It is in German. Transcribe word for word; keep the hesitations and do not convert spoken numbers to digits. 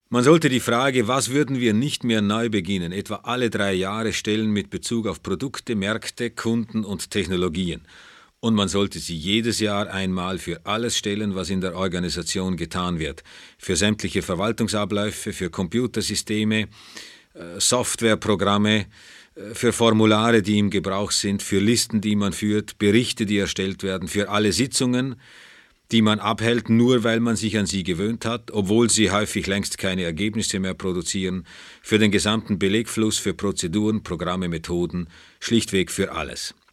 Man sollte die Frage, was würden wir nicht mehr neu beginnen, etwa alle drei Jahre stellen mit Bezug auf Produkte, Märkte, Kunden und Technologien. Und man sollte sie jedes Jahr einmal für alles stellen, was in der Organisation getan wird. Für sämtliche Verwaltungsabläufe, für Computersysteme, Softwareprogramme, für Formulare, die im Gebrauch sind, für Listen, die man führt, Berichte, die erstellt werden, für alle Sitzungen, die man abhält, nur weil man sich an sie gewöhnt hat, obwohl sie häufig längst keine Ergebnisse mehr produzieren, für den gesamten Belegfluss, für Prozeduren, Programme, Methoden, schlichtweg für alles.